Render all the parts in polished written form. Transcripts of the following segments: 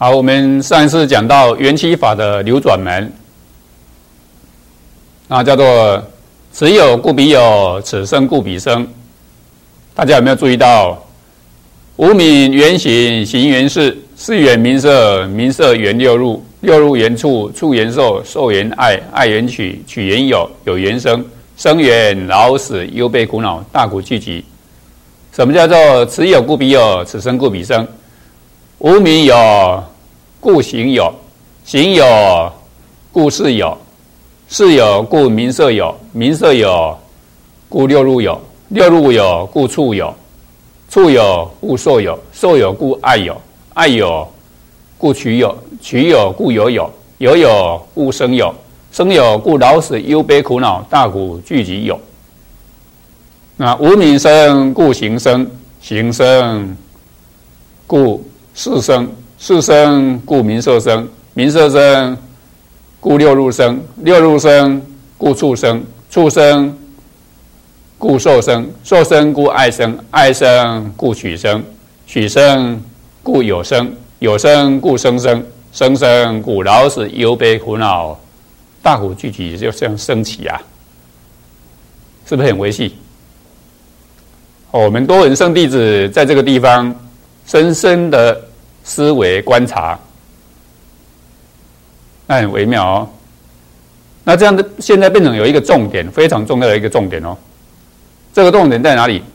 好，我们上一次讲到缘起法的流转门，叫做此有故彼有，此生故彼生。大家有没有注意到？无名缘行，行缘事，事缘名色，名色缘六入，六入缘触，触缘受，受缘爱，爱缘取，取缘有，有缘生，生缘老死忧悲苦恼，大苦聚集。什么叫做此有故彼有，此生故彼生？无名有，故行有，行有，故事有，事有，故名色有，名色有，故六入有，六入有，故触有，触有，故受有，受有，故爱有，爱有，故取有，取有，故有有，有有，故生有，生有，故老死忧悲苦恼，大苦聚集有。那无名生，故行生，行生，故事生，事生，故名色生，名色生，故六入生，六入生，故触生，触生，故受生，受生，故爱生，爱生，故取生，取生，故有生，有生，故生生，生生，故老死忧悲苦恼，大苦聚集，就这样升起啊，是不是很微细？我们多闻圣弟子在这个地方深深的思维观察，那很微妙哦。那这样的现在变成有一个重点，非常重要的一个重点哦。这个重点在哪里？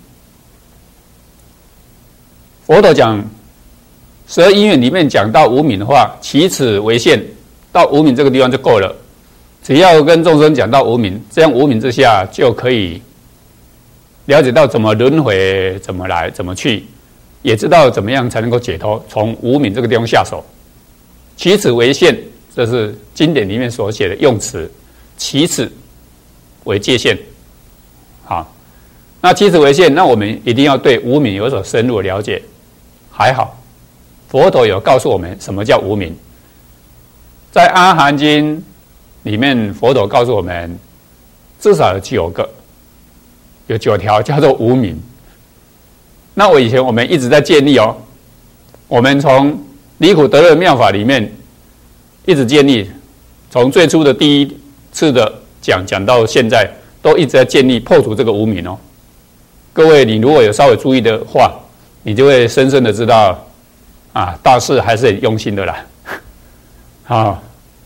佛陀讲十二因缘里面讲到无明的话，起此为限，到无明这个地方就够了。只要跟众生讲到无明，这样无明之下就可以了解到怎么轮回，怎么来，怎么去，也知道怎么样才能够解脱，从无明这个地方下手。起此为限，这是经典里面所写的用词，起此为界限。好，那起此为限，那我们一定要对无明有所深入的了解。还好，佛陀有告诉我们什么叫无明。在《阿含经》里面，佛陀告诉我们，至少有9个。有9条叫做无明。那我们一直在建立哦，我们从离苦得乐妙法里面一直建立，从最初的第一次的讲到现在，都一直在建立破除这个无明哦。各位，你如果有稍微注意的话，你就会深深的知道啊，大师还是很用心的啦。好，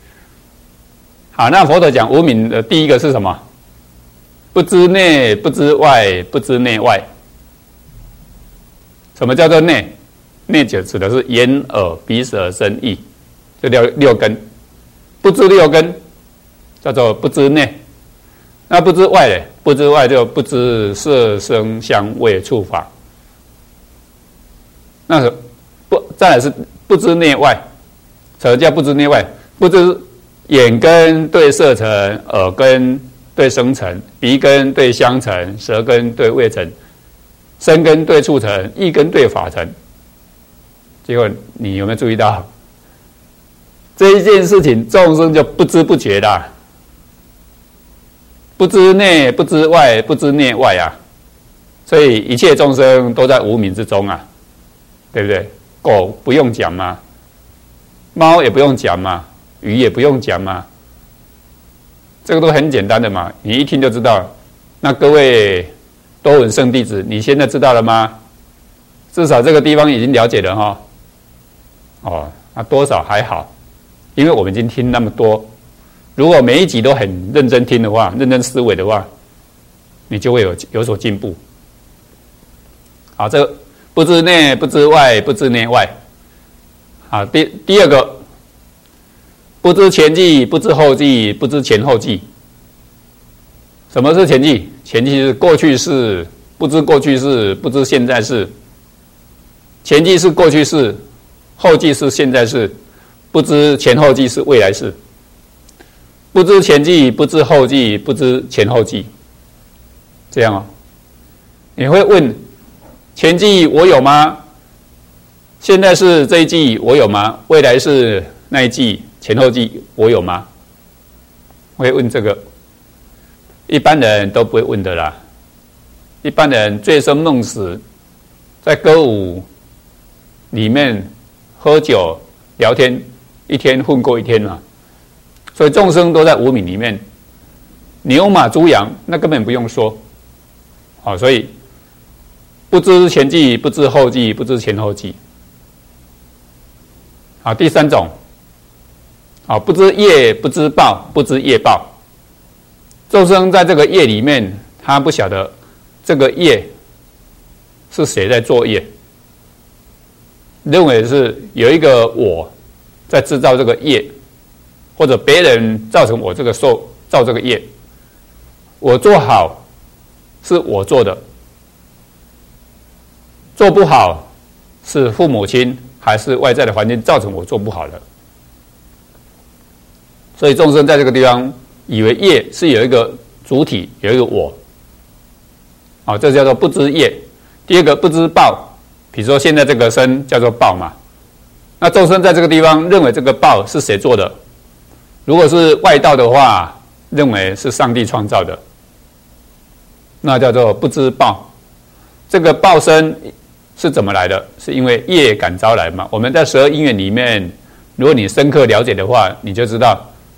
那佛陀讲无明的第一个是什么？不知内，不知外，不知内外。什么叫做内？内就指的是眼、耳、鼻、舌、身、意，这六根。不知六根，叫做不知内。那不知外呢？不知外就不知色、声、香、味、触、法。那再来是不知内外。什么叫不知内外？不知眼根对色尘，耳根对声尘，鼻根对香尘，舌根对味尘，身根对触尘，意根对法尘。结果你有没有注意到这一件事情，众生就不知不觉的，不知内，不知外，不知内外啊！所以一切众生都在无明之中啊，对不对？狗不用讲嘛，猫也不用讲嘛，鱼也不用讲嘛。这个都很简单的嘛，你一听就知道。那各位多闻圣弟子，你现在知道了吗？至少这个地方已经了解了哈。那多少还好，因为我们已经听那么多。如果每一集都很认真听的话，认真思维的话，你就会有所进步。好，这个不知内，不知外，不知内外。好，第二个。不知前际，不知后际，不知前后际。什么是前际？前际是过去式，不知过去式，不知现在式。前际是过去式，后际是现在式，不知前后际是未来式。不知前际，不知后际，不知前后际。这样哦，你会问：前际我有吗？现在是这一季我有吗？未来是那一季？前后季我有吗？会问这个，一般人都不会问的啦。一般人醉生梦死，在歌舞里面喝酒聊天，一天混过一天嘛。所以众生都在无明里面，牛马猪羊那根本不用说，好，所以不知前际，不知后际，不知前后际。好，第三种，好，不知业，不知报，不知业报。众生在这个业里面，他不晓得这个业是谁在作业，认为是有一个我在制造这个业，或者别人造成我这个造这个业，我做好是我做的，做不好是父母亲还是外在的环境造成我做不好的。所以众生在这个地方以为业是有一个主体，有一个我，好，这叫做不知业。第二个不知报，比如说现在这个身叫做报嘛，那众生在这个地方认为这个报是谁做的？如果是外道的话，认为是上帝创造的，那叫做不知报。这个报身是怎么来的？是因为业感招来嘛。我们在12因缘里面，如果你深刻了解的话，你就知道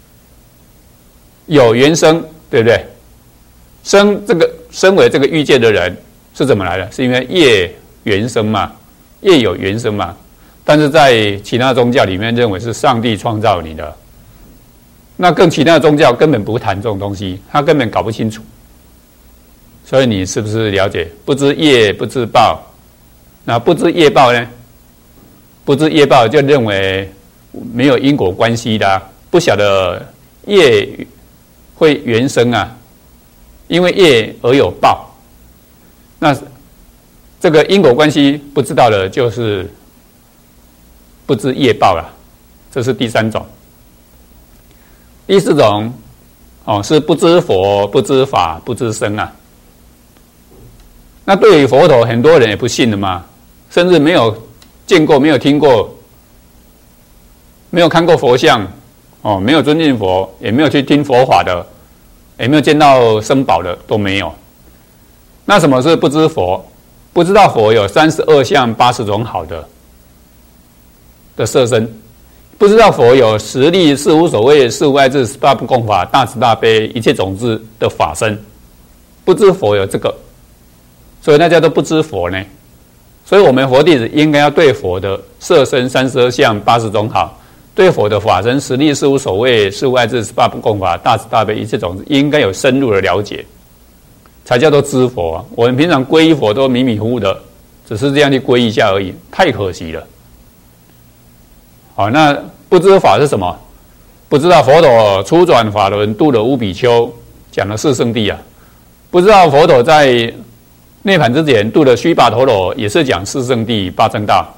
有缘生，对不对？身为这个欲界的人是怎么来的？是因为业缘生嘛，业有缘生嘛。但是在其他宗教里面认为是上帝创造你的，那更其他的宗教根本不谈这种东西，他根本搞不清楚。所以你是不是了解？不知业，不知报。那不知业报呢？不知业报就认为没有因果关系的，不晓得业会缘生啊，因为业而有报。那这个因果关系不知道的，就是不知业报了。这是第三种。第四种是不知佛，不知法，不知僧啊。那对于佛陀，很多人也不信的嘛，甚至没有见过，没有听过，没有看过佛像，没有尊敬佛，也没有去听佛法的，也没有见到僧宝的，都没有。那什么是不知佛？不知道佛有32相80种好的色身，不知道佛有10力、4无所谓、4无碍智、18不共法、大慈大悲、一切种子的法身，不知佛有这个，所以那叫做不知佛呢。所以我们佛弟子应该要对佛的色身32相80种好，对佛的法身10力、4无所谓、4无碍智、18不共法、大慈大悲、一切种子，应该有深入的了解，才叫做知佛啊。我们平常皈依佛都迷迷糊糊的，只是这样去皈依一下而已，太可惜了。好，那不知法是什么？不知道佛陀初转法轮度了无比丘，讲了4圣谛啊。不知道佛陀在涅槃之前度了须跋陀罗，也是讲4圣谛8正道。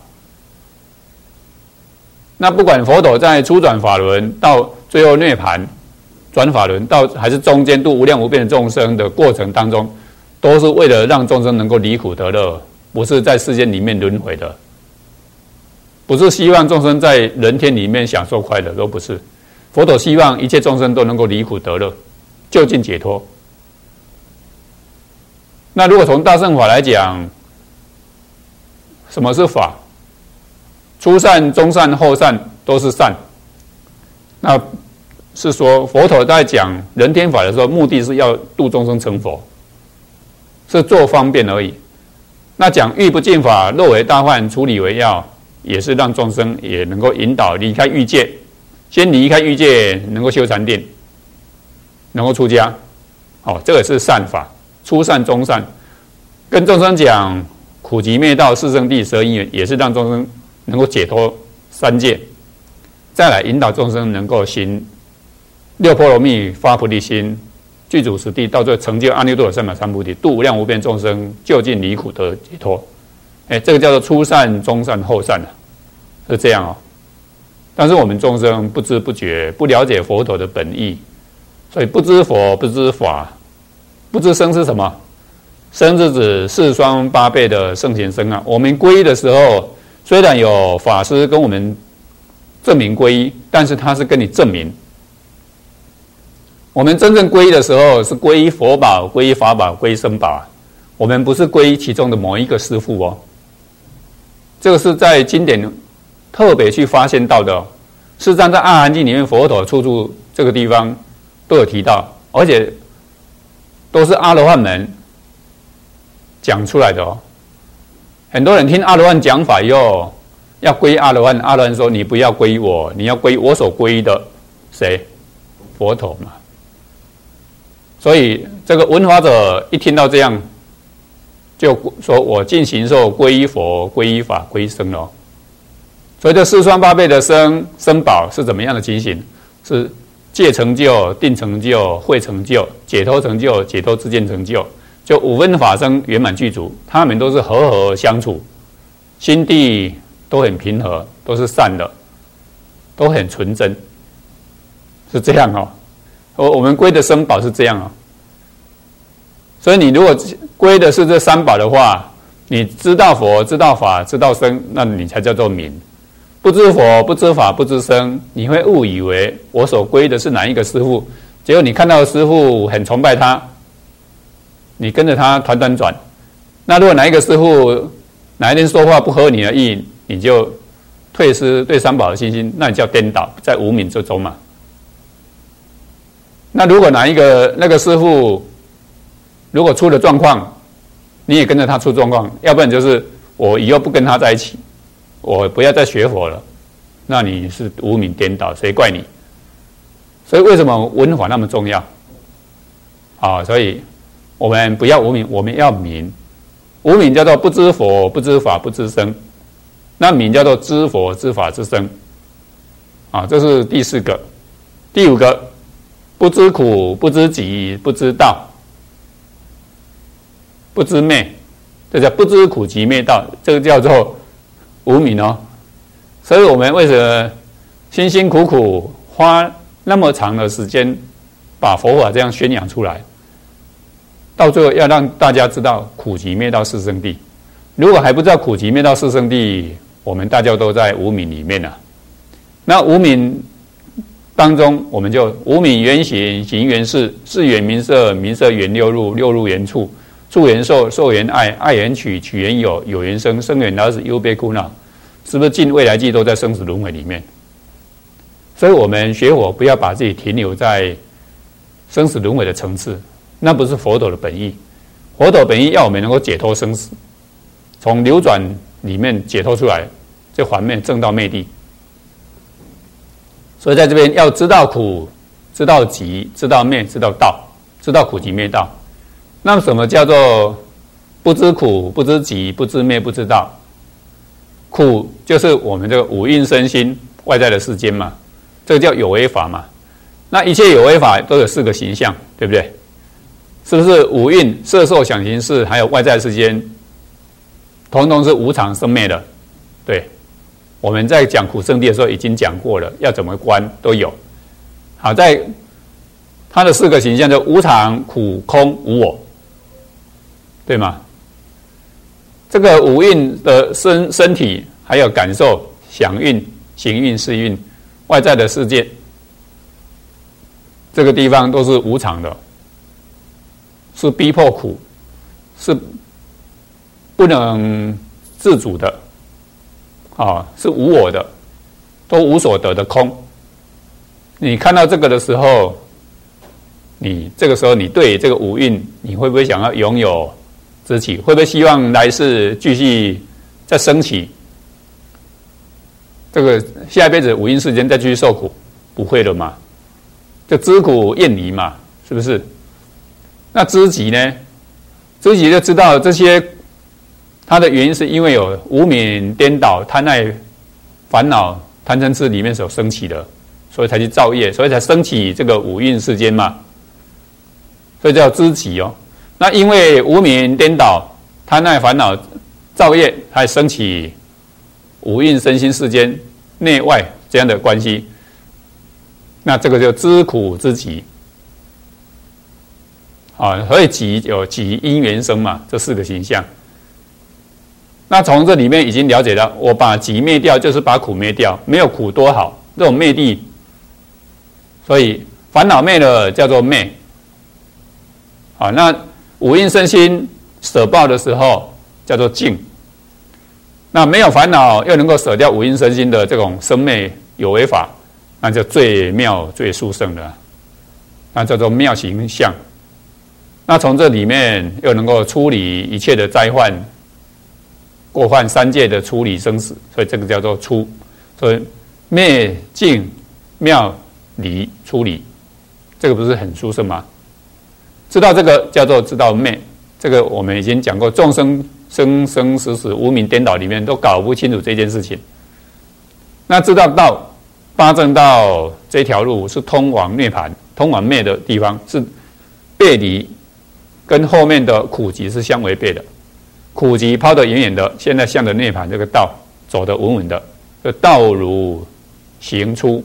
那不管佛陀在初转法轮到最后涅槃转法轮到还是中间度无量无边的众生的过程当中，都是为了让众生能够离苦得乐，不是在世间里面轮回的，不是希望众生在人天里面享受快乐，都不是。佛陀希望一切众生都能够离苦得乐，就近解脱。那如果从大乘法来讲，什么是法？初善、中善、后善都是善。那是说佛陀在讲人天法的时候，目的是要度众生成佛，是做方便而已。那讲欲不净法，若为大患，处理为要，也是让众生也能够引导离开欲界，先离开欲界，能够修禅定，能够出家。这个是善法。初善、中善，跟众生讲苦集灭道、4圣谛、12因缘，也是让众生能够解脱3界，再来引导众生能够行6波罗蜜，发菩提心，具足实地，到最后成就阿耨多罗三藐三菩提，度无量无边众生，就近离苦得解脱。这个叫做初善、中善、后善是这样但是我们众生不知不觉，不了解佛陀的本意，所以不知佛，不知法。不知僧是什么？僧是指4双8倍的圣贤僧啊。我们皈依的时候，虽然有法师跟我们证明皈依，但是他是跟你证明。我们真正皈依的时候，是皈依佛宝、皈依法宝、皈依僧宝啊。我们不是皈依其中的某一个师父这个是在经典特别去发现到的哦。事实上，在《阿含经》里面，佛陀处处这个地方都有提到，而且都是阿罗汉们讲出来的哦。很多人听阿罗汉讲法以后，要皈依阿罗汉，阿罗汉说：“你不要皈依我，你要皈依我所皈依的谁？佛陀嘛。”所以这个闻法者一听到这样，就说：“我尽形寿皈依佛、皈依法、皈依僧了。”所以这四双八倍的僧宝是怎么样的情形？是戒成就、定成就、慧成就、解脱成就、解脱知见成就，就五分法身圆满具足，他们都是和合相处，心地都很平和，都是善的，都很纯真，是这样哦。我们归的僧宝是这样哦。所以你如果归的是这三宝的话，你知道佛、知道法、知道僧，那你才叫做明。不知佛、不知法、不知僧，你会误以为我所归的是哪一个师父，结果你看到的师父很崇拜他，你跟着他团团转。那如果哪一个师父哪一天说话不合你的意，你就退失对三宝的信心，那你叫颠倒，在无明之中嘛。那如果那个师父如果出了状况，你也跟着他出状况，要不然就是我以后不跟他在一起，我不要再学佛了，那你是无明颠倒，谁怪你？所以为什么闻法那么重要？所以我们不要无明，我们要明。无明叫做不知佛、不知法、不知僧，那明叫做知佛、知法、知僧。这是第四个。第五个，不知苦、不知集、不知道、不知灭，这叫不知苦集灭道，这个叫做无明哦。所以我们为什么辛辛苦苦花那么长的时间把佛法这样宣扬出来，到最后要让大家知道苦集灭道四圣谛。如果还不知道苦集灭道四圣谛，我们大家都在无明里面啊。那无明当中，我们就无明缘行，行缘事，事缘名色，名色缘六入，六入缘处，处缘受，受缘爱，爱缘取，取缘有，有缘生，生缘老死，忧悲苦恼，是不是尽未来际都在生死轮回里面？所以我们学佛不要把自己停留在生死轮回的层次，那不是佛陀的本意。佛陀本意要我们能够解脱生死，从流转里面解脱出来，这还灭证到灭地。所以在这边要知道苦，知道集，知道灭，知道道，知道苦集灭道。那么什么叫做不知苦、不知集、不知灭、不知道？苦就是我们这个五蕴身心外在的世间嘛，这个叫有为法嘛。那一切有为法都有四个形象，对不对？是不是五蕴、色受想行识，还有外在世间，统统是无常生灭的？对，我们在讲苦圣谛的时候已经讲过了，要怎么观都有。好在它的四个形象就无常、苦、空、无我，对吗？这个五蕴的身体，还有感受、想蕴、行蕴、识蕴，外在的世界，这个地方都是无常的，是逼迫苦，是不能自主的，是无我的，都无所得的空。你看到这个的时候，这个时候你对这个五蕴，你会不会想要拥有知起？会不会希望来世继续再升起？这个下一辈子五蕴世间再继续受苦？不会了嘛，就知苦厌离嘛，是不是？那知集呢？知集就知道这些，它的原因是因为有无明颠倒、贪爱、烦恼、贪嗔痴里面所升起的，所以才去造业，所以才升起这个五蕴世间嘛，所以叫知集哦。那因为无明颠倒、贪爱、烦恼、造业，才升起五蕴身心世间内外这样的关系。那这个就知苦知集。所以集有集因缘生嘛，这四个形象。那从这里面已经了解到，我把集灭掉，就是把苦灭掉，没有苦多好，这种灭地。所以烦恼灭了叫做灭。那五蕴身心舍报的时候叫做净。 那没有烦恼，又能够舍掉五阴身心的这种生灭有为法，那就最妙最殊胜的，那叫做妙行相。那从这里面又能够处理一切的灾患，过患三界的处理生死，所以这个叫做出。所以灭尽妙离处理，这个不是很殊胜吗？知道这个叫做知道灭，这个我们已经讲过，众生生生死死无明颠倒里面都搞不清楚这件事情。那知道道八正道这条路是通往涅槃、通往灭的地方，是背离，跟后面的苦集是相违背的。苦集抛得远远的，现在向着涅槃这个道走得稳稳的，这道如行出。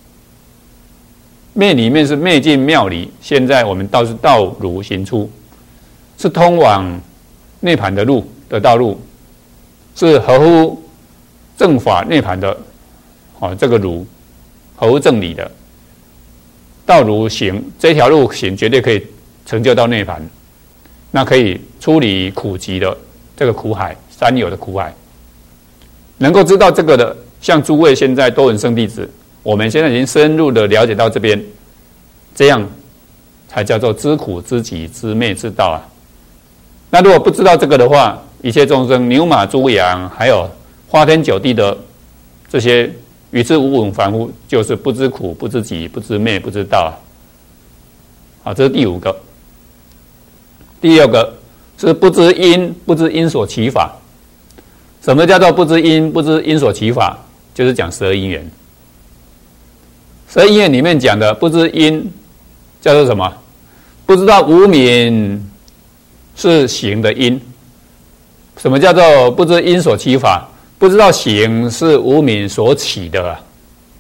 灭里面是灭尽妙离，现在我们倒是道如行出，是通往涅槃的路的道路，是合乎正法涅槃的，这个如合乎正理的道如行，这条路行绝对可以成就到涅槃，那可以处理苦集的这个苦海，三有的苦海。能够知道这个的，像诸位现在多闻圣弟子，我们现在已经深入的了解到这边，这样才叫做知苦知己知灭之道啊。那如果不知道这个的话，一切众生牛马猪羊还有花天酒地的这些与之无闻凡夫，就是不知苦不知己不知灭不知道啊。好，这是第五个。第六个是不知因，不知因所起法。什么叫做不知因？不知因所起法，就是讲十二因缘。十二因缘里面讲的不知因，叫做什么？不知道无明是行的因。什么叫做不知因所起法？不知道行是无明所起的啊。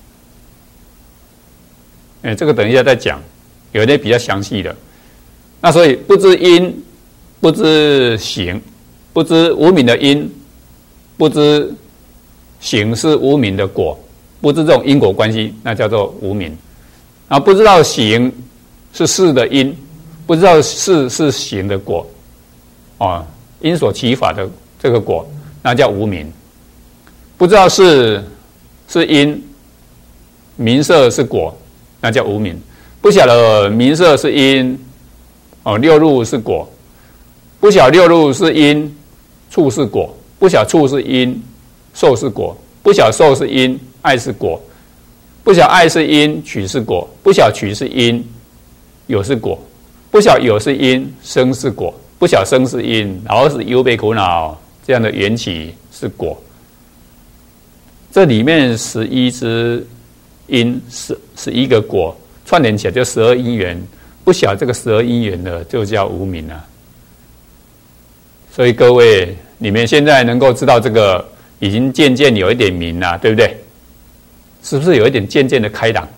这个等一下再讲，有一些比较详细的。那所以不知因，不知行，不知无明的因，不知行是无明的果，不知这种因果关系，那叫做无明。然后不知道行是事的因，不知道事是行的果，因所起法的这个果，那叫无明。不知道是因，名色是果，那叫无明。不晓得名色是因，六入是果，不晓六入是因，处是果，不晓处是因，受是果，不晓受是因，爱是果，不晓爱是因，取是果，不晓取是因，有是果，不晓有是因，生是果，不晓生是因，老死忧悲苦恼这样的缘起是果。这里面11支因11个果串联起来就12因缘，不晓这个12因缘的就叫无明啊。所以各位，你们现在能够知道这个，已经渐渐有一点明了，对不对？是不是有一点渐渐的开朗？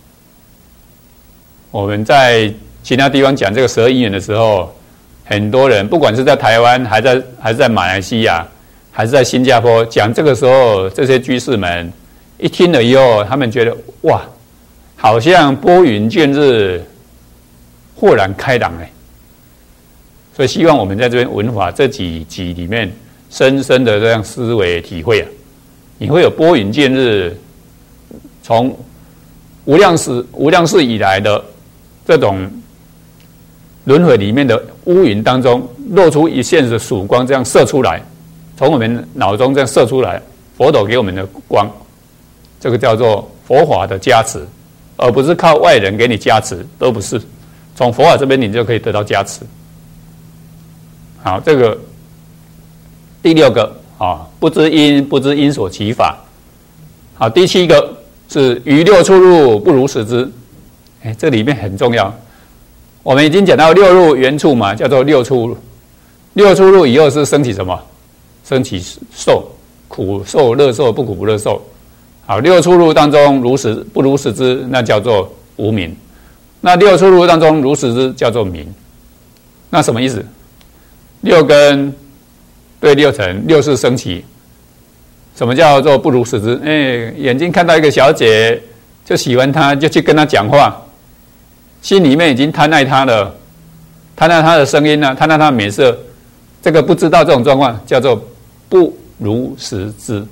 我们在其他地方讲这个12因缘的时候，很多人不管是在台湾，还是在马来西亚，还是在新加坡，讲这个时候，这些居士们一听了以后，他们觉得哇，好像拨云见日，豁然开朗哎。所以希望我们在这边文法这几集里面，深深的这样思维体会啊，你会有拨云见日，从无量世以来的这种轮回里面的乌云当中，露出一线的曙光，这样射出来，从我们脑中这样射出来，佛陀给我们的光，这个叫做佛法的加持，而不是靠外人给你加持，都不是，从佛法这边你就可以得到加持。好，这个第六个不知因，不知因所起法。好，第七个是于六出入不如实知。这里面很重要。我们已经讲到六入缘处嘛，叫做六出入。六出入以后是升起什么？升起受，苦受、乐受、不苦不乐受。好，六出入当中不如实知，那叫做无明。那六出入当中如实知叫做明。那什么意思？六根对六尘，六识升起。什么叫做不如实知？眼睛看到一个小姐，就喜欢她，就去跟她讲话，心里面已经贪爱她了，贪爱她的声音啊，贪爱她的美色。这个不知道这种状况，叫做不如实知。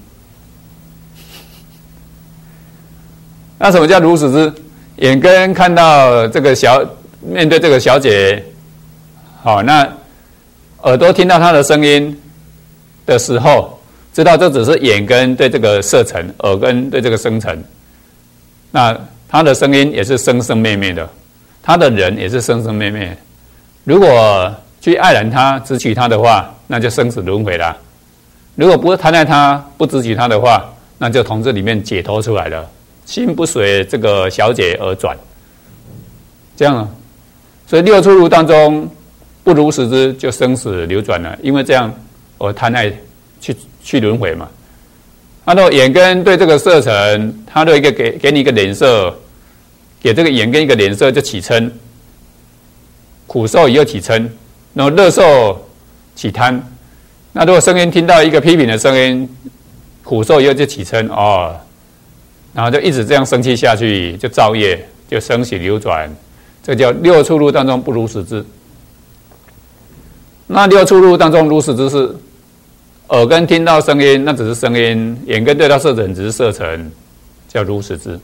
那什么叫如实知？眼根看到这个面对这个小姐，好，那耳朵听到她的声音的时候，知道这只是眼根对这个色尘，耳根对这个声尘。那她的声音也是生生灭灭的，她的人也是生生灭灭。如果去爱染她、执取她的话，那就生死轮回啦。如果不贪爱她、不执取她的话，那就从这里面解脱出来了。心不随这个小姐而转，这样啊，所以六出入当中不如实知，就生死流转了。因为这样而贪爱去轮回嘛。他的眼根对这个色尘，他的一个给你一个脸色，给这个眼根一个脸色就起嗔，苦受以后起嗔，然后乐受起贪。那如果声音听到一个批评的声音，苦受以后就起嗔哦。然后就一直这样生气下去，就造业，就生死流转，这叫六出入当中不如实知。那六出入当中如实知是耳根听到声音，那只是声音；眼根对到色尘，只是色尘，叫如实知。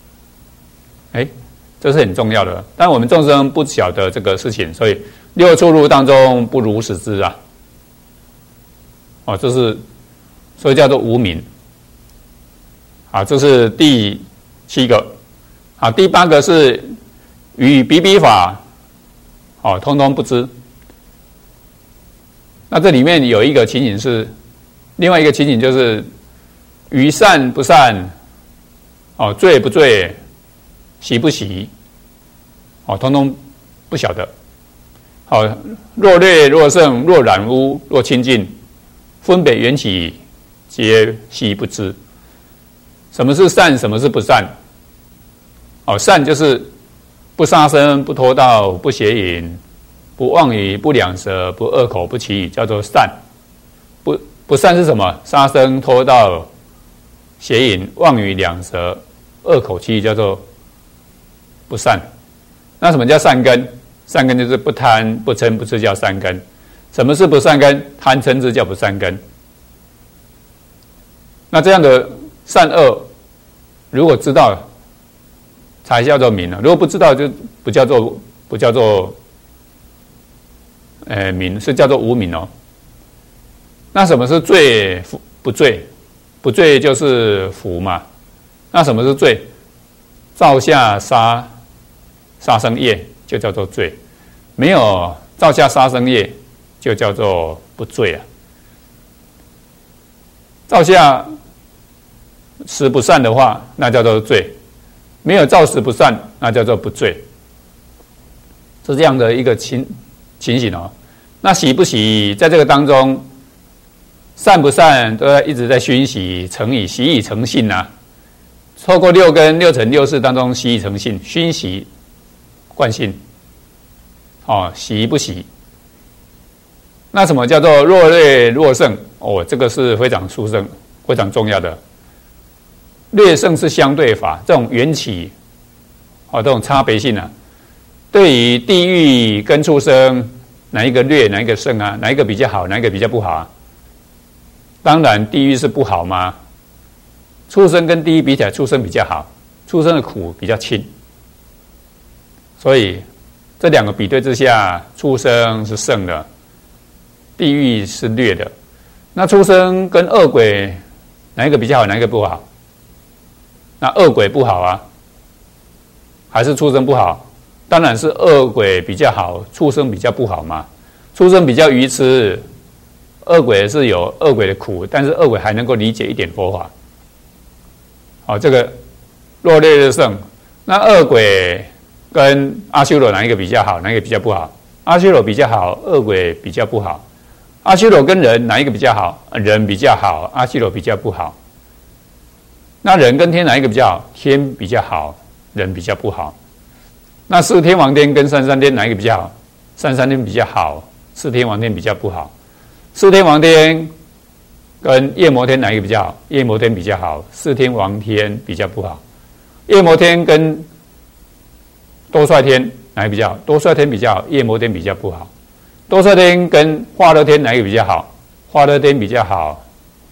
这是很重要的。但我们众生不晓得这个事情，所以六出入当中不如实知啊。这是所以叫做无明。好，这是第7个。好，第8个是与比比法，通通不知。那这里面有一个情景是，另外一个情景就是于善不善，罪不罪，喜不喜，通通不晓得。好，若劣若胜，若染污，若清净，分别缘起，皆悉不知。什么是善？什么是不善？善就是不杀生、不偷盗、不邪淫、不妄语、不两舌、不恶口、不绮语，叫做善。不善是什么？杀生、偷盗、邪淫、妄语、两舌、恶口、绮语，叫做不善。那什么叫善根？善根就是不贪、不嗔、不痴，叫善根。什么是不善根？贪嗔痴叫不善根。那这样的善恶，如果知道才叫做明了；如果不知道，就不叫做明，是叫做无明哦。那什么是罪不罪？不罪就是福嘛。那什么是罪？造下杀生业就叫做罪，没有造下杀生业就叫做不罪啊。造下十不善的话，那叫做罪；没有造十不善，那叫做不罪。是这样的一个情形哦。那喜不喜，在这个当中，善不善都一直在熏习成以习以成性啊。透过六根六尘六识当中习以成性，熏习惯性。喜不喜？那什么叫做若劣若胜？这个是非常殊胜、非常重要的。劣胜是相对法，这种缘起，这种差别性啊，对于地狱跟畜生，哪一个劣，哪一个胜啊？哪一个比较好，哪一个比较不好啊？当然，地狱是不好吗？畜生跟地狱比起来，畜生比较好，畜生的苦比较轻，所以这两个比对之下，畜生是胜的，地狱是劣的。那畜生跟恶鬼，哪一个比较好，哪一个不好？那恶鬼不好啊，还是畜生不好？当然是恶鬼比较好，畜生比较不好嘛。畜生比较愚痴，恶鬼是有恶鬼的苦，但是恶鬼还能够理解一点佛法。这个若劣若胜，那恶鬼跟阿修罗哪一个比较好，哪一个比较不好？阿修罗比较好，恶鬼比较不好。阿修罗跟人哪一个比较好？人比较好，阿修罗比较不好。那人跟天哪一个比较好？天比较好，人比较不好。那四天王天跟三山天哪一个比较好？三山天比较好，四天王天比较不好。四天王天跟夜摩天哪一个比较好？夜摩天比较好，四天王天比较不好。夜摩天跟多帅天哪一个比较好？多帅天比较好，夜摩天比较不好。多帅天跟化乐天哪一个比较好？化乐天比较好，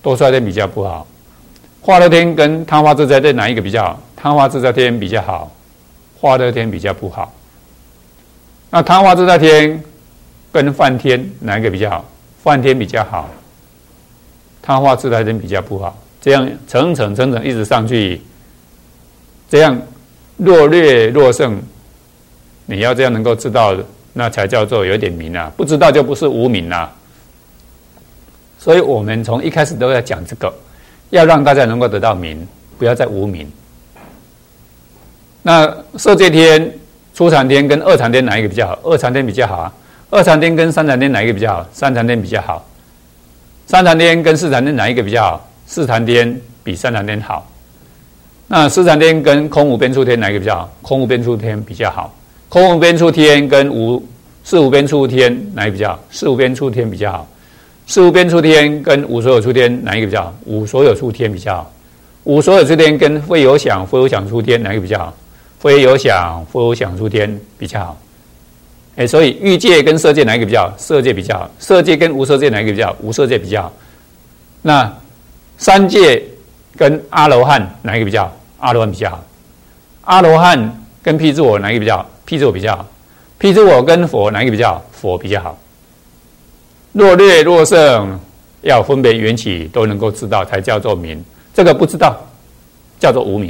多衰天比较不好。化乐天跟贪花自在天哪一个比较好？贪花自在天比较好，化乐天比较不好。那贪花自在天跟梵天哪一个比较好？梵天比较好，贪花自在天比较不好。这样层层一直上去，这样若略若胜，你要这样能够知道，那才叫做有点明啊。不知道就不是无明啊。所以我们从一开始都在讲这个，要让大家能够得到明，不要再无明。那色界天、初禅天跟二禅天哪一个比较好？二禅天比较好啊。二禅天跟三禅天哪一个比较好？三禅天比较好。三禅天跟四禅天哪一个比较好？四禅天比三禅天好。那四禅天跟空无边处天哪一个比较好？空无边处天比较好。空无边处天跟四无边处天哪一个比较好？四无边处天比较好。四无边处天跟无所有处天哪一个比较好？无所有处天比较好。无所有处天跟非有想非有想处天哪一个比较好？非有想非有想处天比较好。所以欲界跟色界哪一个比较好？色界比较好。色界跟无色界哪一个比较好？无色界比较好。那三界跟阿罗汉哪一个比较好？阿罗汉比较好。阿罗汉跟辟支我哪一个比较好？辟支我比较好。辟支我跟佛哪一个比较好？佛比较好。若略若胜，要分别缘起都能够知道，才叫做明。这个不知道，叫做无明。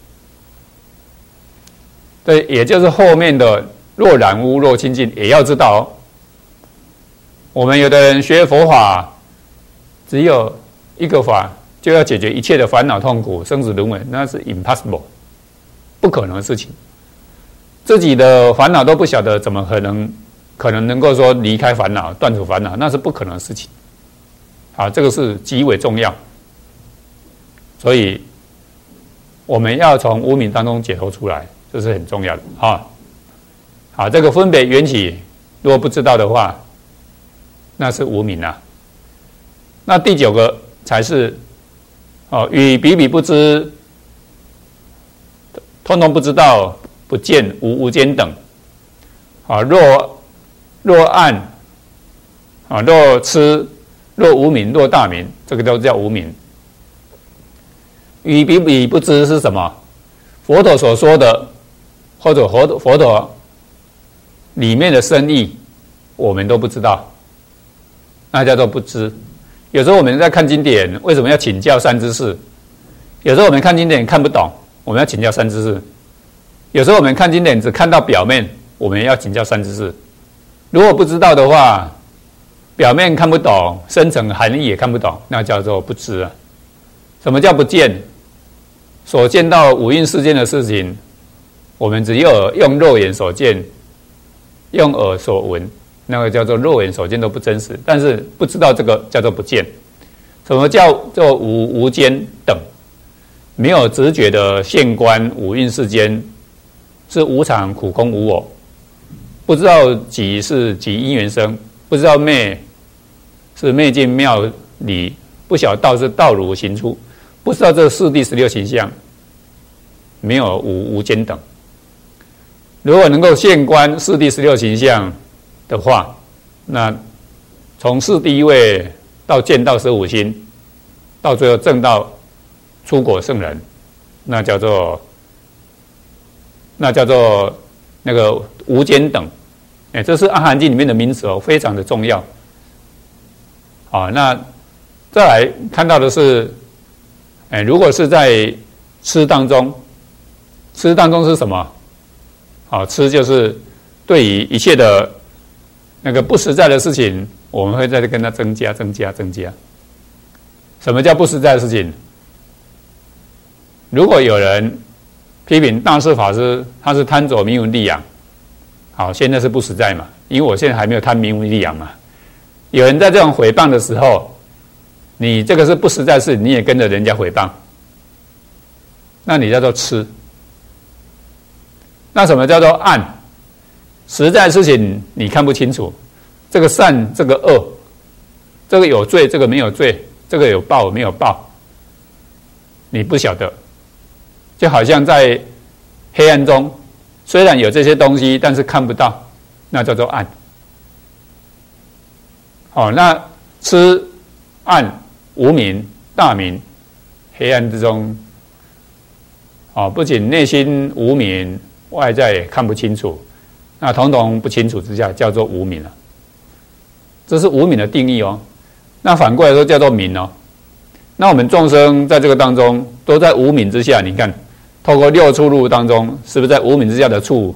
对，也就是后面的若染污若清净，也要知道哦。我们有的人学佛法，只有一个法，就要解决一切的烦恼痛苦、生死轮回，那是 impossible， 不可能的事情。自己的烦恼都不晓得，怎么可能能够说离开烦恼、断除烦恼，那是不可能的事情。好，这个是极为重要，所以我们要从无明当中解脱出来，这是很重要的。好，这个分别缘起，如果不知道的话，那是无明啊。那第9个才是与比比不知，通通不知道，不见无间等。若暗若痴，若无明，若大明，这个都叫无明。与比比不知是什么？佛陀所说的，或者佛陀里面的深意，我们都不知道，那叫做不知。有时候我们在看经典，为什么要请教善知识？有时候我们看经典看不懂，我们要请教善知识。有时候我们看经典只看到表面，我们要请教善知识。如果不知道的话，表面看不懂，深层含义也看不懂，那叫做不知啊。什么叫不见？所见到五蕴世间的事情，我们只有用肉眼所见，用耳所闻，那个叫做肉眼所见都不真实。但是不知道这个叫做不见。什么叫做无间等？没有直觉的现观五蕴世间是无常、苦、空、无我。不知道己是己因缘生，不知道昧是昧境妙理，不晓道是道如行出，不知道这四谛16形象，没有无间等。如果能够现观四谛16形象的话，那从四谛位到见到15心，到最后证到出果圣人，那叫做那个无间等。这是《阿含经》里面的名词非常的重要。那再来看到的是，如果是在痴当中，痴当中是什么？痴就是对于一切的那个不实在的事情，我们会再跟它增加。什么叫不实在的事情？如果有人批评大师法师他是贪着名闻利养，好，现在是不实在嘛，因为我现在还没有贪名闻利养嘛。有人在这种诽谤的时候，你这个是不实在事，你也跟着人家诽谤，那你叫做痴。那什么叫做暗？实在事情你看不清楚，这个善，这个恶，这个有罪，这个没有罪，这个有报没有报，你不晓得。就好像在黑暗中，虽然有这些东西，但是看不到，那叫做暗。那痴暗无明大明黑暗之中，不仅内心无明，外在也看不清楚，那统统不清楚之下，叫做无明了。这是无明的定义哦。那反过来说叫做明哦。那我们众生在这个当中，都在无明之下。你看，透过六处路当中，是不是在无明之下的处，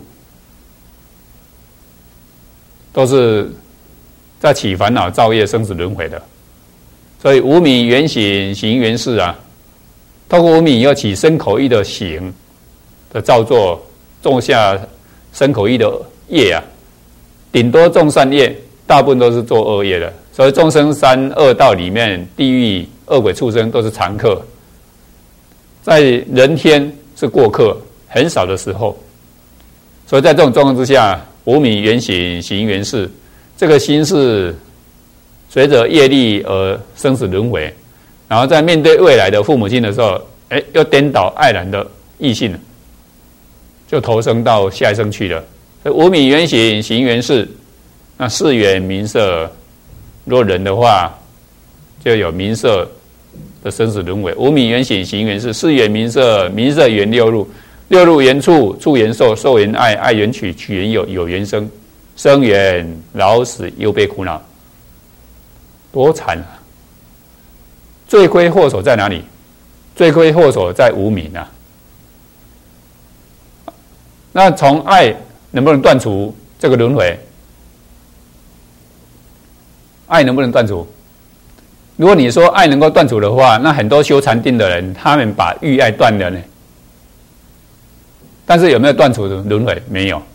都是在起烦恼、造业、生死轮回的？所以无明缘行，行缘事啊。透过无明要起身口意的行的造作，种下身口意的业啊，顶多种善业，大部分都是做恶业的。所以众生三恶道里面，地狱、恶鬼、畜生都是常客，在人天是过客，很少的时候。所以在这种状况之下，无明缘行，行缘事，这个心是随着业力而生死轮回，然后在面对未来的父母亲的时候，又颠倒爱然的异性，就投生到下一生去了。所以无明缘行，行缘事，那事缘名色。若人的话，就有名色的生死轮回。无明缘行，行缘事，事缘名色，名色缘六路，六路缘处，处缘受，受缘爱，爱缘取，取缘有，有缘生，生缘老死忧悲苦恼，多惨啊！罪魁祸首在哪里？罪魁祸首在无明啊。那从爱能不能断除这个轮回？爱能不能断除？如果你说爱能够断除的话，那很多修禅定的人，他们把欲爱断了呢。但是有没有断除轮回？没有。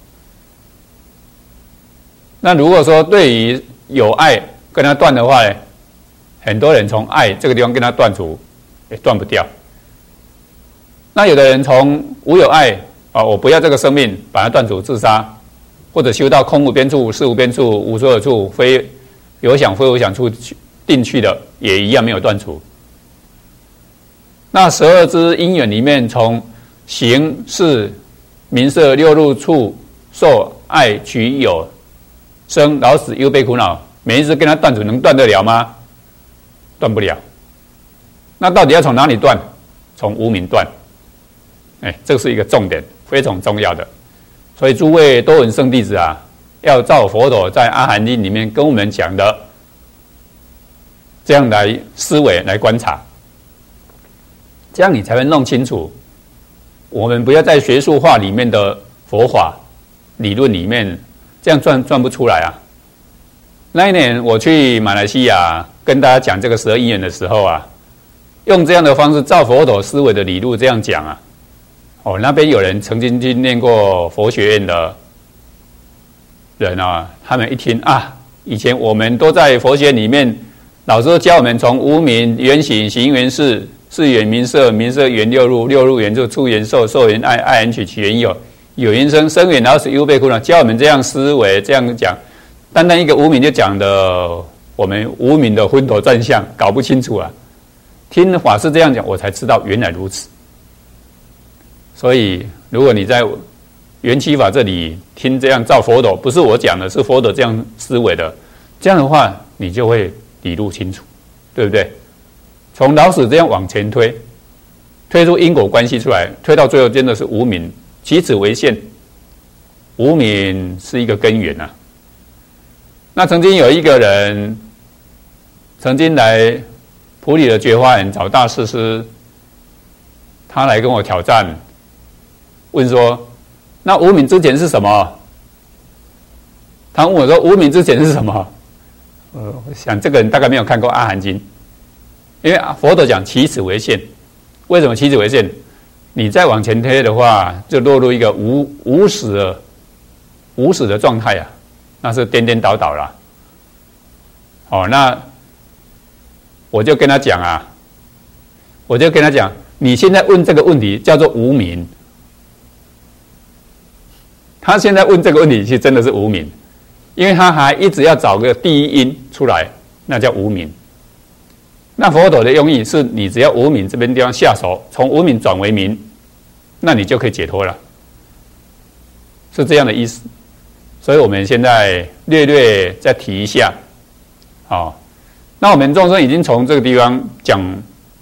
那如果说对于有爱跟他断的话呢，很多人从爱这个地方跟他断除，也断不掉。那有的人从无有爱我不要这个生命，把它断除自杀，或者修到空无边处、事无边处、无所有处、非有想非无想处定去的，也一样没有断除。那12支因缘里面，从行、识、名色、六路、处、受、爱、取、有、生、老死、忧悲苦恼，每一支跟他断除，能断得了吗？断不了。那到底要从哪里断？从无明断。这是一个重点，非常重要的。所以诸位多闻圣弟子啊，要照佛陀在《阿含经》里面跟我们讲的，这样来思维来观察，这样你才会弄清楚。我们不要在学术化里面的佛法理论里面，这样转不出来啊。那一年我去马来西亚跟大家讲这个12因缘的时候啊，用这样的方式照佛陀思维的理路这样讲啊。那边有人曾经去念过佛学院的人啊，他们一听啊，以前我们都在佛学里面，老师教我们从无明缘行，行缘识，识缘名色，名色缘六路，六路缘处，处缘受，受缘爱，爱缘取，取缘有，有缘生，生缘老死忧悲苦恼，教我们这样思维，这样讲。单单一个无明就讲的我们无明的昏头转向，搞不清楚啊。听法师这样讲，我才知道原来如此。所以，如果你在缘起法这里听这样照佛陀，不是我讲的，是佛陀这样思维的，这样的话，你就会理路清楚，对不对？从老死这样往前推，推出因果关系出来，推到最后真的是无明，起此为限，无明是一个根源啊。那曾经有一个人，曾经来埔里的觉华园找大师师，他来跟我挑战。问说，那无明之前是什么？他问我说，无明之前是什么？我想这个人大概没有看过《阿含经》，因为佛陀讲起此为限。为什么起此为限？你再往前推的话，就落入一个无始的状态啊，那是颠颠倒倒啦。那我就跟他讲啊，你现在问这个问题叫做无明。他现在问这个问题，其实真的是无明，因为他还一直要找个第一因出来，那叫无明。那佛陀的用意是你只要无明这边地方下手，从无明转为明，那你就可以解脱了，是这样的意思。所以我们现在略再提一下，那我们众生已经从这个地方讲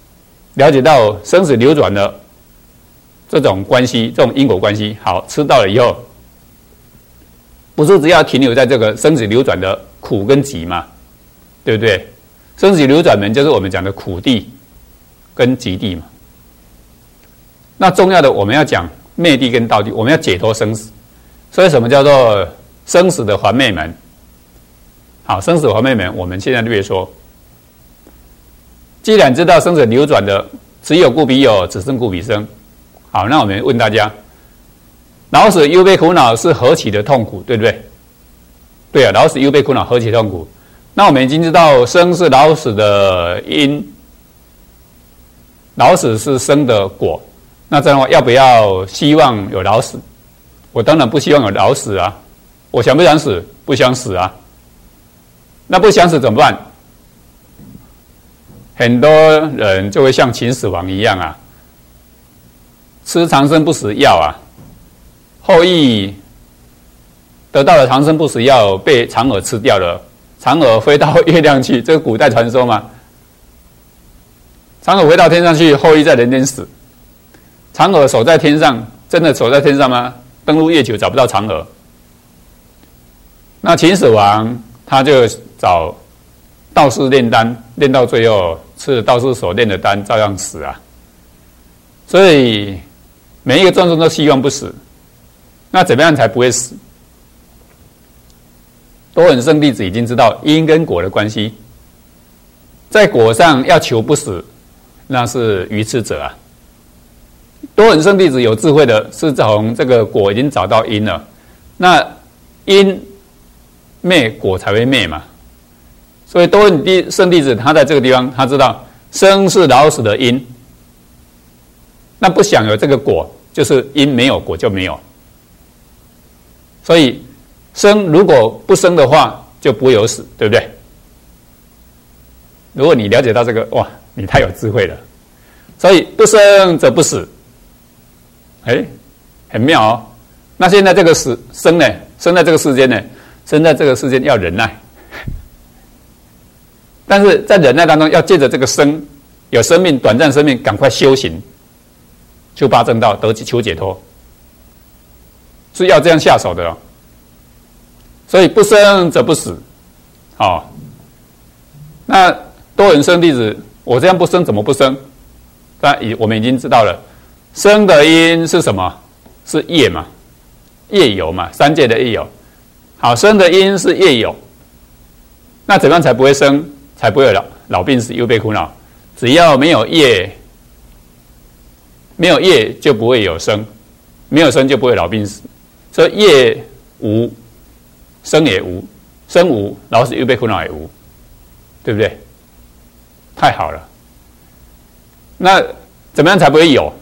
了解到生死流转的这种关系，这种因果关系，好，吃到了以后，不是只要停留在这个生死流转的苦跟集嘛，对不对？生死流转门就是我们讲的苦地跟集地嘛。那重要的我们要讲灭地跟道地，我们要解脱生死。所以什么叫做生死的还灭门？好，生死还灭门，我们现在略说。既然知道生死流转的只有故彼有，只剩故彼生。好，那我们问大家，老死忧悲苦恼是何其的痛苦，对不对？对啊，老死忧悲苦恼何其痛苦。那我们已经知道生是老死的因，老死是生的果。那这样的话，要不要希望有老死？我当然不希望有老死啊。我想不想死？不想死啊。那不想死怎么办？很多人就会像秦始皇一样啊，吃长生不死药啊，后羿得到了长生不死药，被嫦娥吃掉了，嫦娥飞到月亮去，这个古代传说嘛。嫦娥飞到天上去，后羿在人间死。嫦娥守在天上，真的守在天上吗？登陆月球找不到嫦娥。那秦始皇他就找道士炼丹，炼到最后吃了道士所炼的丹，照样死啊。所以每一个众生都希望不死，那怎么样才不会死？多闻圣弟子已经知道因跟果的关系，在果上要求不死，那是愚痴者啊。多闻圣弟子有智慧的，是从这个果已经找到因了，那因灭果才会灭嘛。所以多闻圣弟子他在这个地方，他知道生是老死的因，那不想有这个果，就是因没有果就没有。所以生如果不生的话，就不会有死，对不对？如果你了解到这个，哇，你太有智慧了。所以不生则不死，很妙哦。那现在这个生呢，生在这个世间呢，生在这个世间要忍耐，但是在忍耐当中，要借着这个生，有生命短暂生命，赶快修行，求八正道，求解脱，是要这样下手的哦。所以不生则不死，哦。那多闻圣弟子，我这样不生怎么不生？但我们已经知道了，生的因是什么？是业嘛，业有嘛，三界的业有。好，生的因是业有，那怎么样才不会生？才不会有老病死忧悲苦恼？只要没有业，没有业就不会有生，没有生就不会老病死。所以业无，生也无，生无，老死忧悲苦恼也无，对不对？太好了。那怎么样才不会有？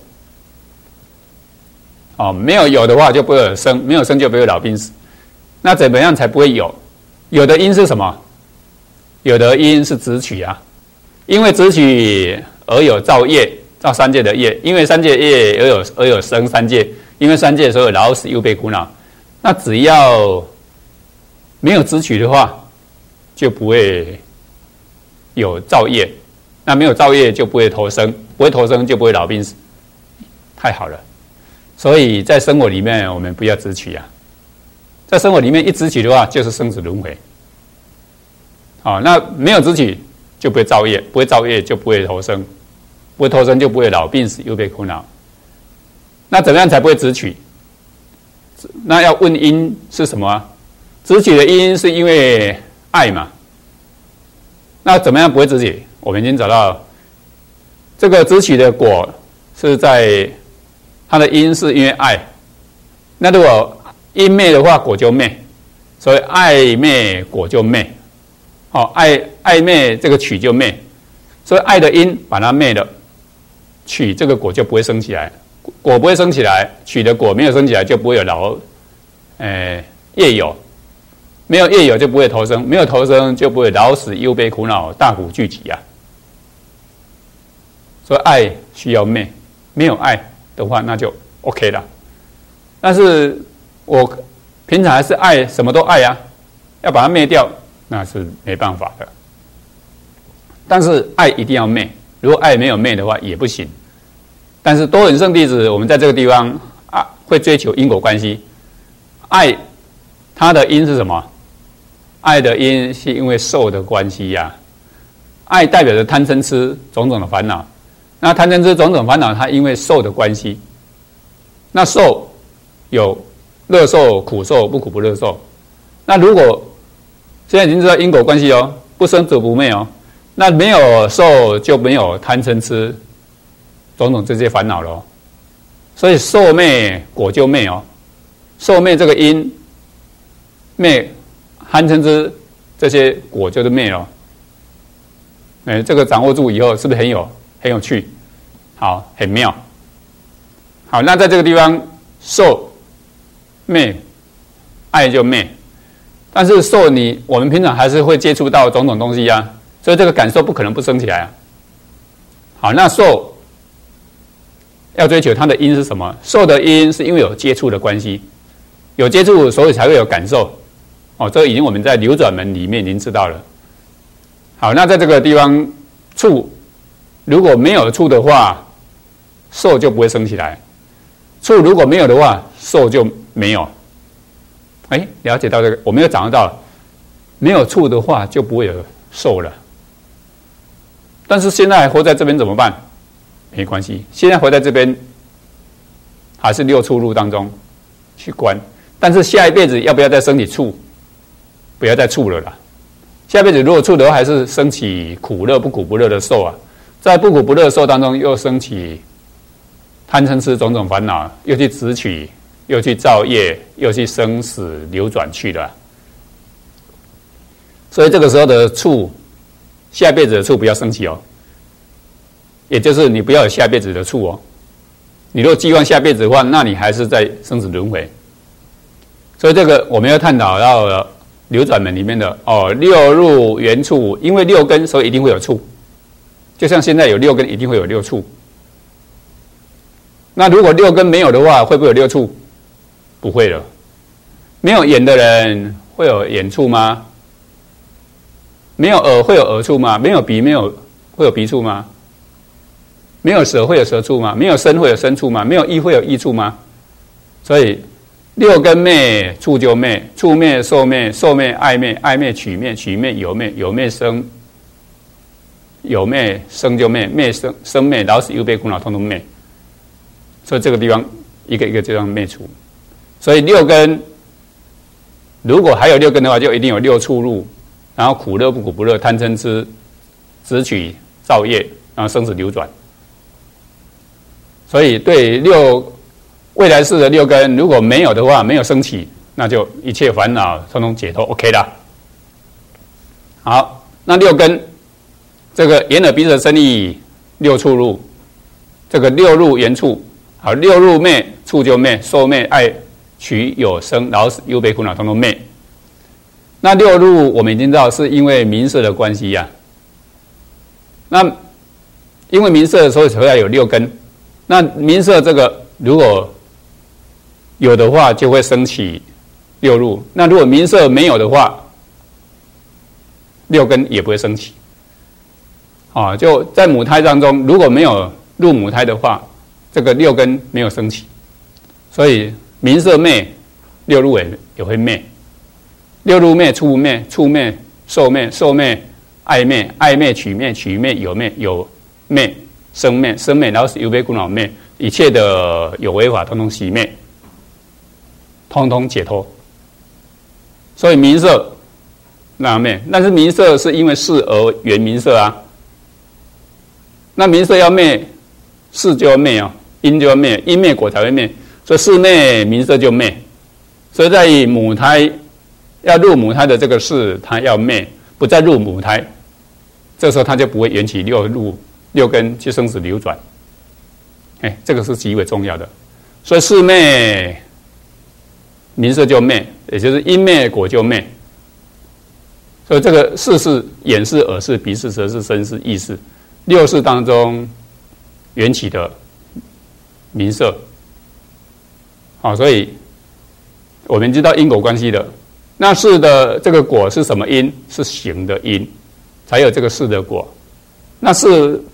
哦，没有有的话就不会有生，没有生就不会有老病死。那怎么样才不会有？有的因是什么？有的因是执取啊，因为执取而有造业，造三界的业，因为三界业而有生三界，因为三界所有老死忧悲苦恼。那只要没有执取的话，就不会有造业。那没有造业就不会投生，不会投生就不会老病死，太好了。所以在生活里面，我们不要执取啊。在生活里面一执取的话，就是生死轮回。好，那没有执取就不会造业，不会造业就不会投生，不会投生就不会老病死忧悲苦恼。那怎么样才不会执取？那要问因是什么啊？执取的因是因为爱嘛。那怎么样不会执取？我们已经找到这个执取的果是在它的因是因为爱。那如果因灭的话，果就灭，所以爱灭果就灭。好，爱灭这个取就灭，所以爱的因把它灭了，取这个果就不会生起来，果不会生起来，取的果没有生起来，就不会有业有，没有业有就不会投生，没有投生就不会老死忧悲苦恼大苦聚集啊。所以爱需要灭，没有爱的话，那就 OK 了。但是我平常还是爱，什么都爱啊，要把它灭掉，那是没办法的。但是爱一定要灭， 如果爱没有昧的话也不行。但是多闻圣弟子，我们在这个地方会追求因果关系。爱它的因是什么？爱的因是因为受的关系呀。爱代表着贪嗔痴种种的烦恼。那贪嗔痴种种烦恼，它因为受的关系。那受有乐受、苦受、不苦不乐受。那如果现在已经知道因果关系哦，不生则不灭哦，那没有受就没有贪嗔痴种种这些烦恼了哦。所以受灭果就灭哦，受灭这个因灭贪嗔痴这些果就是灭了。这个掌握住以后，是不是很有趣？好，很妙。好，那在这个地方，受灭，爱就灭。但是受我们平常还是会接触到种种东西啊，所以这个感受不可能不升起来啊。好，那受要追求它的因是什么？受的因是因为有接触的关系，有接触，所以才会有感受。哦，这已经我们在流转门里面已经知道了。好，那在这个地方，触如果没有触的话，受就不会升起来；触如果没有的话，受就没有。了解到这个，我们又掌握到，没有触的话就不会有受了。但是现在还活在这边怎么办？没关系，现在活在这边，还是六触路当中去观。但是下一辈子要不要再升起触？不要再触了啦。下辈子如果触的话，还是升起苦乐不苦不乐的受啊，在不苦不乐的受当中，又升起贪嗔痴种种烦恼，又去执取，又去造业，又去生死流转去了。所以这个时候的触，下辈子的触不要升起哦，也就是你不要有下辈子的触哦。你如果寄望下辈子的话，那你还是在生死轮回。所以这个我们要探讨到了流转门里面的六入缘处，因为六根，所以一定会有处。就像现在有六根，一定会有六处。那如果六根没有的话，会不会有六处？不会了。没有眼的人会有眼处吗？没有耳会有耳处吗？没有鼻会有鼻处吗？没有舌会有舌处吗？没有身会有身处吗？没有意会有意处吗？所以六根灭，处就灭，处灭，受灭，受灭，爱灭，爱灭，取灭，取灭，有灭，有灭生，有灭生就灭，灭生生灭，老死忧悲苦恼通通灭。所以这个地方一个一个这样灭除。所以六根如果还有六根的话，就一定有六处入，然后苦乐不苦不乐，贪嗔痴执取造业，然后生死流转。所以对未来世的六根如果没有的话，没有升起，那就一切烦恼通通解脱 OK 啦。好，那六根这个眼耳鼻舌身意六处入，这个六入缘处，好，六入灭，处就灭，受灭，爱取有生老死忧悲苦恼通通灭。那六入我们已经知道是因为名色的关系呀。那因为名色，所以才会有六根。那名色这个如果有的话，就会升起六入。那如果名色没有的话，六根也不会升起。就在母胎当中，如果没有入母胎的话，这个六根没有升起，所以名色灭，六入也会灭。六入灭，处灭，处灭，受灭，受灭，爱灭，爱灭，取灭，取灭，有灭，有灭，生灭，生灭，老死忧悲苦恼灭，一切的有为法通通熄灭，通通解脱。所以名色那灭，但是名色是因为事而缘名色啊。那名色要灭，事就要灭因就要灭，因灭果才会灭，所以事灭，名色就灭。所以在母胎要入母胎的这个事，它要灭，不再入母胎，这时候它就不会缘起六根去生死流转。这个是极为重要的。所以事灭，名色就灭，也就是因灭果就灭。所以这个事是眼识、耳识、鼻识、舌识、身识、意识六识当中缘起的名色。所以我们知道因果关系的。那事的这个果是什么因？是行的因，才有这个事的果。那事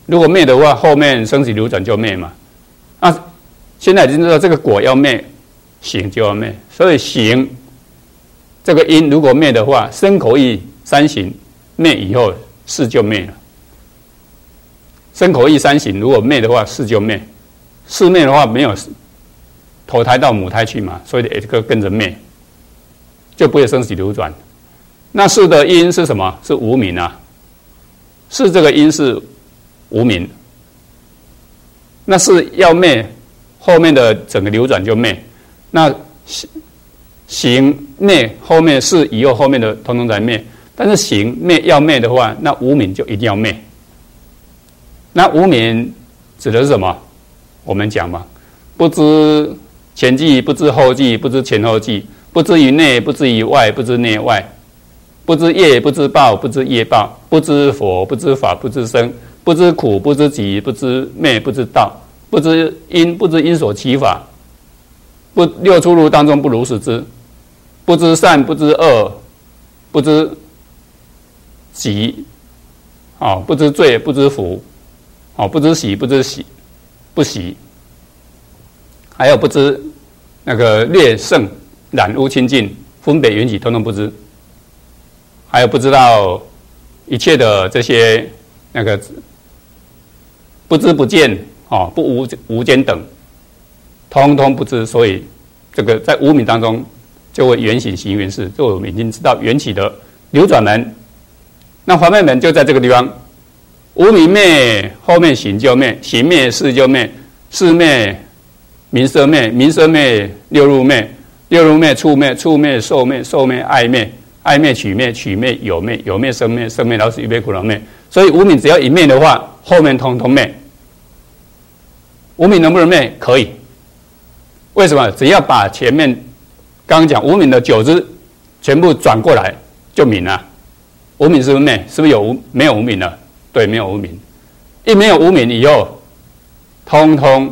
如果灭的话，后面生死流转就灭嘛。那现在已经知道这个果要灭，行就要灭，所以行这个因如果灭的话，身口意三行灭以后，事就灭了。身口意三行如果灭的话，事就灭。事灭的话，没有投胎到母胎去嘛，所以也跟着灭，就不会生死流转。那事的因是什么？是无明啊。事这个因是无明，那事要灭，后面的整个流转就灭。那行灭后面事以后，后面的统统在灭。但是行灭要灭的话，那无明就一定要灭。那无明指的是什么？我们讲嘛，不知前际，不知后际，不知前后际，不知于内，不知于外，不知内外，不知业，不知报，不知业报，不知佛，不知法，不知生，不知苦，不知集，不知灭，不知道，不知因，不知因所起法，不六出入当中不如是知，不知善，不知恶，不知喜，不知罪，不知福，不知喜，不知不喜，还有不知那个劣胜染污清净分别缘起，统统不知，还有不知道一切的这些那个不知不见不无间等，通通不知。所以这个在无明当中就会缘行行缘事，就我们已经知道缘起的流转门。那还灭门就在这个地方，无明灭，后面行就灭，行灭事就灭，事灭名色灭，名色灭六入灭，六入灭触灭，触灭受灭，受灭爱灭，爱灭取灭，取灭有灭，有灭生灭，生灭老死预备苦恼灭。所以无明只要一灭的话，后面通通灭。无明能不能灭？可以。为什么？只要把前面刚刚讲无明的九支全部转过来，就明了。无明是不是灭？是不是没有无明了？对，没有无明。一没有无明以后，通通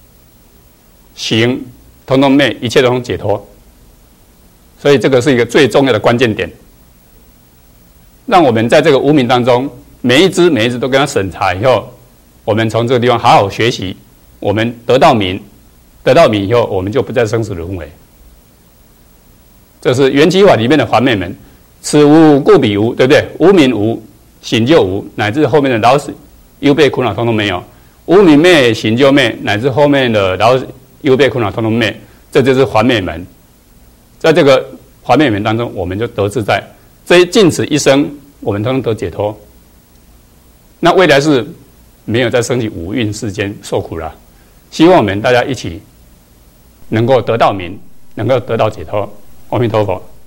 行，通通灭，一切都能解脱。所以这个是一个最重要的关键点，让我们在这个无明当中，每一支都跟它审查以后，我们从这个地方好好学习，我们得到明以后，我们就不再生死轮回。这是缘起法里面的还灭门。此无故彼无，对不对？无明无，行就无，乃至后面的老死忧悲苦恼通通没有。无明灭，行就灭，乃至后面的老死忧悲苦恼通通灭。这就是还灭门。在这个还灭门当中，我们就得自在。这尽此一生，我们通通得解脱。那未来是没有再升起五蕴世间受苦了。希望我们大家一起能够得到明，能够得到解脱。阿弥陀佛。